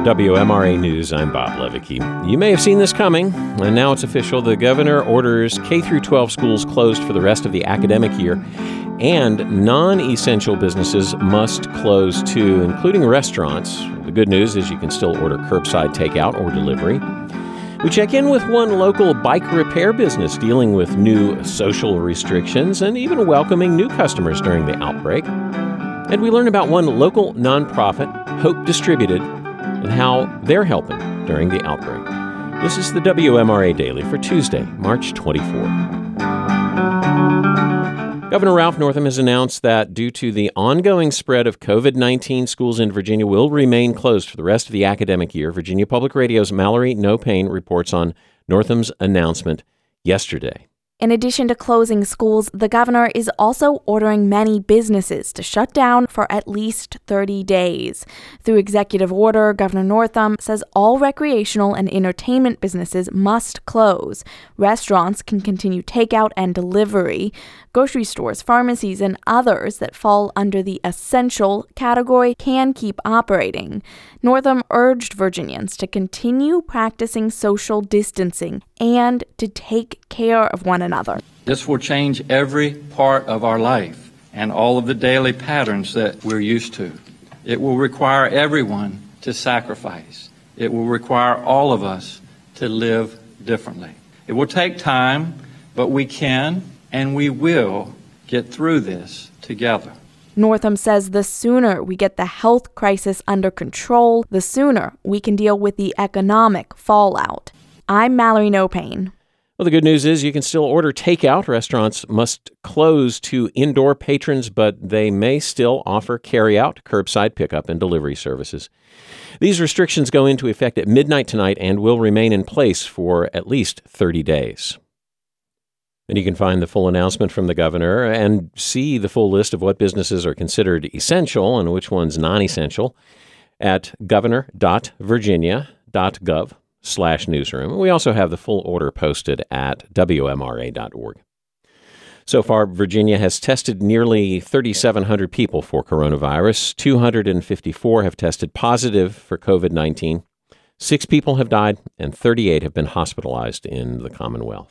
WMRA News, I'm Bob Levicki. You may have seen this coming, and now it's official. The governor orders K-12 schools closed for the rest of the academic year, and non-essential businesses must close too, including restaurants. The good news is you can still order curbside takeout or delivery. We check in with one local bike repair business dealing with new social restrictions and even welcoming new customers during the outbreak. And we learn about one local nonprofit, Hope Distributed, and how they're helping during the outbreak. This is the WMRA Daily for Tuesday, March 24. Governor Ralph Northam has announced that due to the ongoing spread of COVID-19, schools in Virginia will remain closed for the rest of the academic year. Virginia Public Radio's Mallory No Pain reports on Northam's announcement yesterday. In addition to closing schools, the governor is also ordering many businesses to shut down for at least 30 days. Through executive order, Governor Northam says all recreational and entertainment businesses must close. Restaurants can continue takeout and delivery. Grocery stores, pharmacies, and others that fall under the essential category can keep operating. Northam urged Virginians to continue practicing social distancing and to take care of one another. This will change every part of our life and all of the daily patterns that we're used to. It will require everyone to sacrifice. It will require all of us to live differently. It will take time, but we can and we will get through this together. Northam says the sooner we get the health crisis under control, the sooner we can deal with the economic fallout. I'm Mallory No Pain. Well, the good news is you can still order takeout. Restaurants must close to indoor patrons, but they may still offer carry-out, curbside pickup, and delivery services. These restrictions go into effect at midnight tonight and will remain in place for at least 30 days. And you can find the full announcement from the governor and see the full list of what businesses are considered essential and which ones non-essential at governor.virginia.gov/newsroom. We also have the full order posted at WMRA.org. So far, Virginia has tested nearly 3,700 people for coronavirus. 254 have tested positive for COVID-19. 6 people have died, and 38 have been hospitalized in the Commonwealth.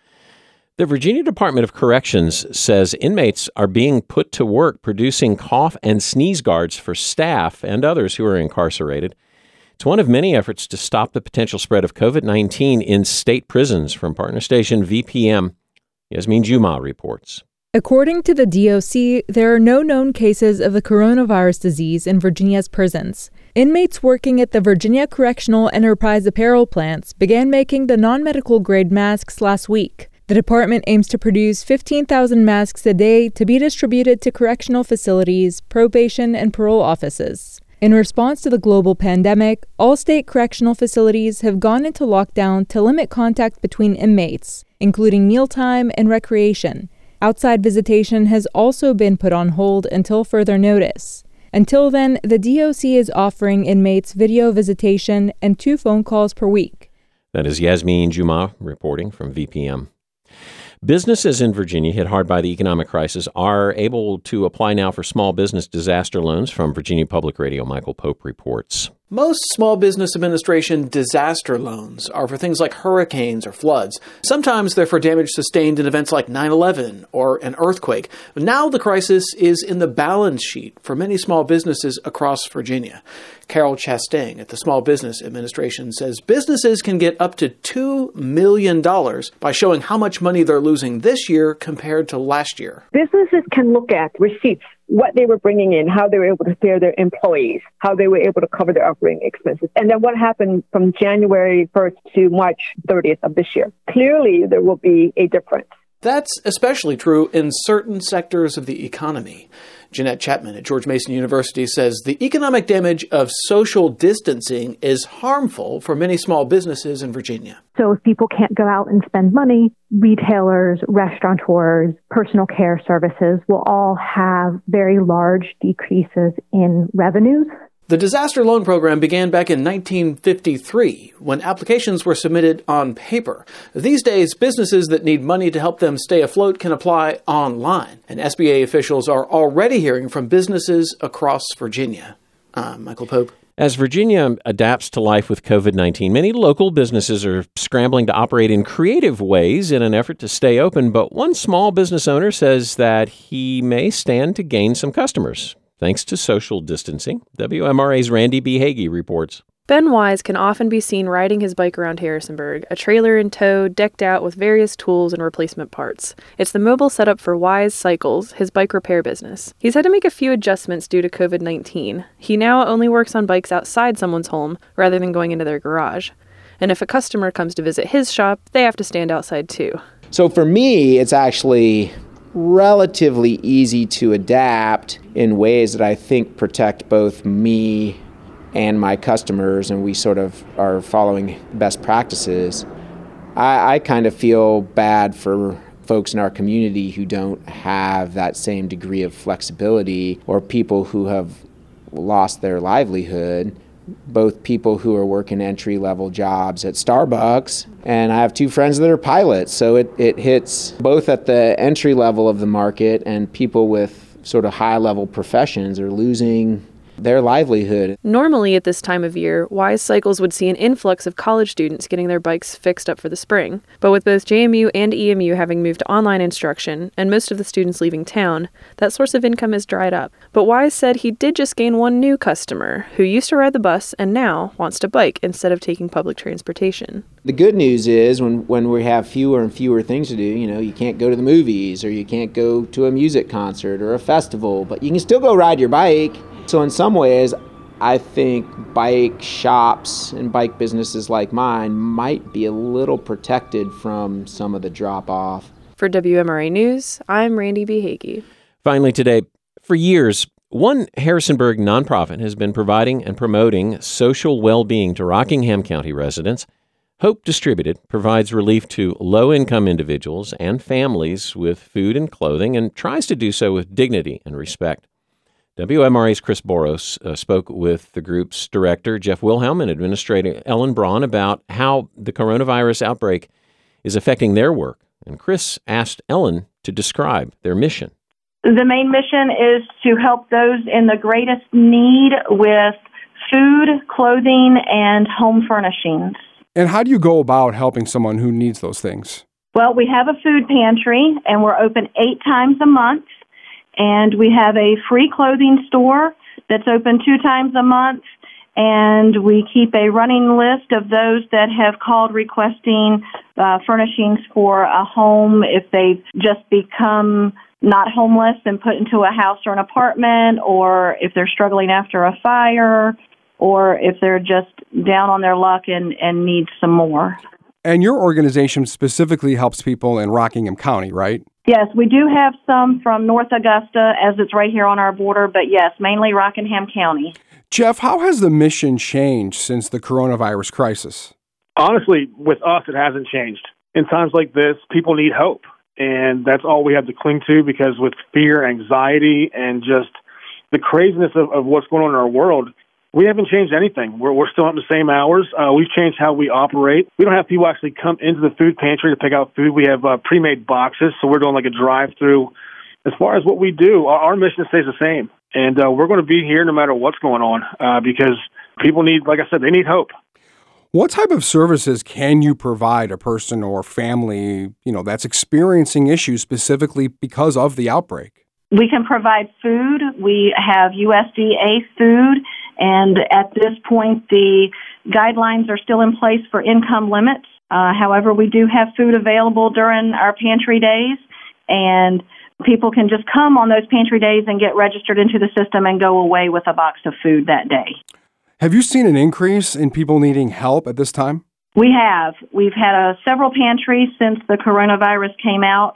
The Virginia Department of Corrections says inmates are being put to work producing cough and sneeze guards for staff and others who are incarcerated. It's one of many efforts to stop the potential spread of COVID-19 in state prisons. From partner station VPM, Yasmin Juma reports. According to the DOC, there are no known cases of the coronavirus disease in Virginia's prisons. Inmates working at the Virginia Correctional Enterprise apparel plants began making the non-medical grade masks last week. The department aims to produce 15,000 masks a day to be distributed to correctional facilities, probation, and parole offices. In response to the global pandemic, all state correctional facilities have gone into lockdown to limit contact between inmates, including mealtime and recreation. Outside visitation has also been put on hold until further notice. Until then, the DOC is offering inmates video visitation and 2 phone calls per week. That is Yasmin Juma reporting from VPM. Businesses in Virginia hit hard by the economic crisis are able to apply now for small business disaster loans. From Virginia Public Radio, Michael Pope reports. Most Small Business Administration disaster loans are for things like hurricanes or floods. Sometimes they're for damage sustained in events like 9/11 or an earthquake. But now the crisis is in the balance sheet for many small businesses across Virginia. Carol Chastain at the Small Business Administration says businesses can get up to $2 million by showing how much money they're losing this year compared to last year. Businesses can look at receipts, what they were bringing in, how they were able to pay their employees, how they were able to cover their operating expenses, and then what happened from January 1st to March 30th of this year. Clearly, there will be a difference. That's especially true in certain sectors of the economy. Jeanette Chapman at George Mason University says the economic damage of social distancing is harmful for many small businesses in Virginia. So if people can't go out and spend money, retailers, restaurateurs, personal care services will all have very large decreases in revenues. The disaster loan program began back in 1953 when applications were submitted on paper. These days, businesses that need money to help them stay afloat can apply online, and SBA officials are already hearing from businesses across Virginia. I'm Michael Pope. As Virginia adapts to life with COVID-19, many local businesses are scrambling to operate in creative ways in an effort to stay open, but one small business owner says that he may stand to gain some customers, thanks to social distancing. WMRA's Randy B. Hagee reports. Ben Wise can often be seen riding his bike around Harrisonburg, a trailer in tow decked out with various tools and replacement parts. It's the mobile setup for Wise Cycles, his bike repair business. He's had to make a few adjustments due to COVID-19. He now only works on bikes outside someone's home rather than going into their garage. And if a customer comes to visit his shop, they have to stand outside too. So for me, it's actually relatively easy to adapt in ways that I think protect both me and my customers, and we sort of are following best practices. I kind of feel bad for folks in our community who don't have that same degree of flexibility, or people who have lost their livelihood, both people who are working entry-level jobs at Starbucks, and I have two friends that are pilots, so it hits both at the entry level of the market, and people with sort of high-level professions are losing their livelihood. Normally at this time of year, Wise Cycles would see an influx of college students getting their bikes fixed up for the spring. But with both JMU and EMU having moved to online instruction and most of the students leaving town, that source of income has dried up. But Wise said he did just gain one new customer who used to ride the bus and now wants to bike instead of taking public transportation. The good news is when we have fewer and fewer things to do, you can't go to the movies, or you can't go to a music concert or a festival, but you can still go ride your bike. So in some ways, I think bike shops and bike businesses like mine might be a little protected from some of the drop-off. For WMRA News, I'm Randy B. Hagee. Finally today, for years, one Harrisonburg nonprofit has been providing and promoting social well-being to Rockingham County residents. Hope Distributed provides relief to low-income individuals and families with food and clothing, and tries to do so with dignity and respect. WMRA's Chris Boros spoke with the group's director, Jeff Wilhelm, and Administrator Ellen Braun about how the coronavirus outbreak is affecting their work. And Chris asked Ellen to describe their mission. The main mission is to help those in the greatest need with food, clothing, and home furnishings. And how do you go about helping someone who needs those things? Well, we have a food pantry, and we're open 8 times a month. And we have a free clothing store that's open 2 times a month. And we keep a running list of those that have called requesting furnishings for a home if they've just become not homeless and put into a house or an apartment, or if they're struggling after a fire, or if they're just down on their luck and need some more. And your organization specifically helps people in Rockingham County, right? Yes, we do have some from North Augusta, as it's right here on our border, but yes, mainly Rockingham County. Jeff, how has the mission changed since the coronavirus crisis? Honestly, with us, it hasn't changed. In times like this, people need hope, and that's all we have to cling to, because with fear, anxiety, and just the craziness of what's going on in our world, we haven't changed anything. We're still at the same hours. We've changed how we operate. We don't have people actually come into the food pantry to pick out food. We have pre-made boxes, so we're doing like a drive-through. As far as what we do, our mission stays the same. And we're going to be here no matter what's going on, because people need, like I said, they need hope. What type of services can you provide a person or family, that's experiencing issues specifically because of the outbreak? We can provide food. We have USDA food. And at this point, the guidelines are still in place for income limits. However, we do have food available during our pantry days, and people can just come on those pantry days and get registered into the system and go away with a box of food that day. Have you seen an increase in people needing help at this time? We have. We've had several pantries since the coronavirus came out,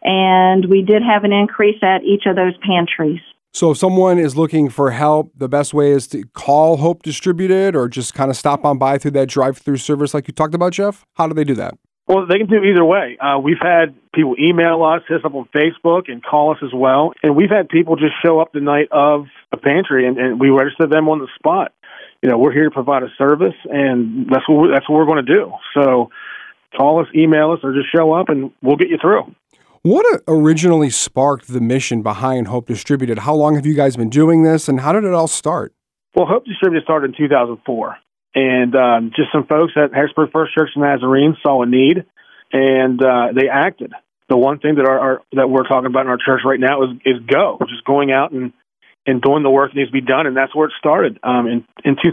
and we did have an increase at each of those pantries. So if someone is looking for help, the best way is to call Hope Distributed, or just kind of stop on by through that drive-through service like you talked about, Jeff? How do they do that? Well, they can do either way. We've had people email us, hit us up on Facebook, and call us as well. And we've had people just show up the night of a pantry, and we register them on the spot. We're here to provide a service, and that's what we're going to do. So call us, email us, or just show up, and we'll get you through. What originally sparked the mission behind Hope Distributed? How long have you guys been doing this, and how did it all start? Well, Hope Distributed started in 2004, and just some folks at Harrisburg First Church Nazarene saw a need, and they acted. The one thing that that we're talking about in our church right now is just going out and doing the work that needs to be done, and that's where it started. In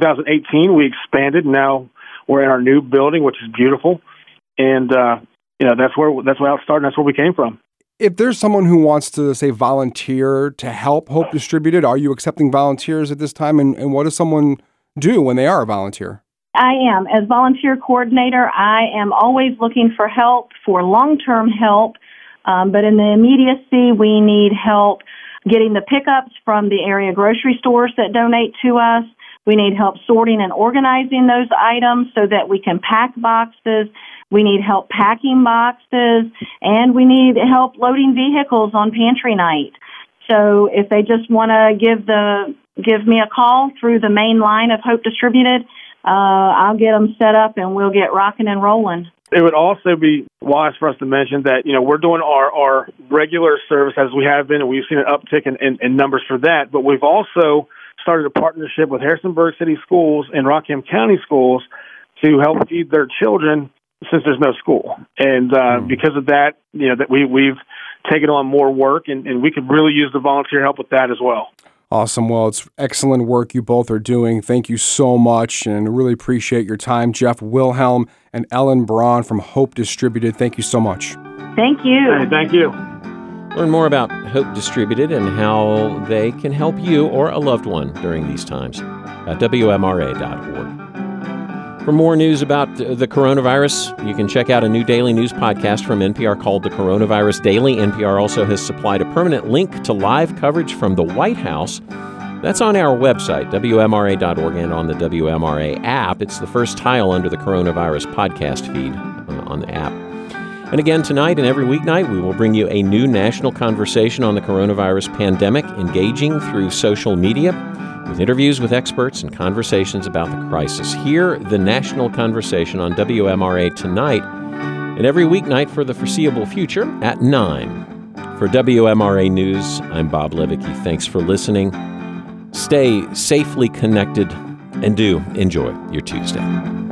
2018, we expanded. Now we're in our new building, which is beautiful, and that's where it started. And that's where we came from. If there's someone who wants to, say, volunteer to help Hope Distributed, are you accepting volunteers at this time? And what does someone do when they are a volunteer? I am. As volunteer coordinator, I am always looking for help, for long-term help. But in the immediacy, we need help getting the pickups from the area grocery stores that donate to us. We need help sorting and organizing those items so that we can pack boxes. We need help packing boxes, and we need help loading vehicles on pantry night. So if they just want to give me a call through the main line of Hope Distributed, I'll get them set up and we'll get rocking and rolling. It would also be wise for us to mention that, we're doing our regular service as we have been, and we've seen an uptick in numbers for that. But we've also started a partnership with Harrisonburg City Schools and Rockham County Schools to help feed their children since there's no school. And because of that, that we've taken on more work, and we could really use the volunteer help with that as well. Awesome. Well, it's excellent work you both are doing. Thank you so much, and really appreciate your time. Jeff Wilhelm and Ellen Braun from Hope Distributed, thank you so much. Thank you. Hey, thank you. Learn more about Hope Distributed and how they can help you or a loved one during these times at WMRA.org. For more news about the coronavirus, you can check out a new daily news podcast from NPR called The Coronavirus Daily. NPR also has supplied a permanent link to live coverage from the White House. That's on our website, WMRA.org, and on the WMRA app. It's the first tile under the coronavirus podcast feed on the app. And again, tonight and every weeknight, we will bring you a new national conversation on the coronavirus pandemic, engaging through social media, with interviews with experts and conversations about the crisis. Hear the national conversation on WMRA tonight and every weeknight for the foreseeable future at 9. For WMRA News, I'm Bob Levicki. Thanks for listening. Stay safely connected and do enjoy your Tuesday.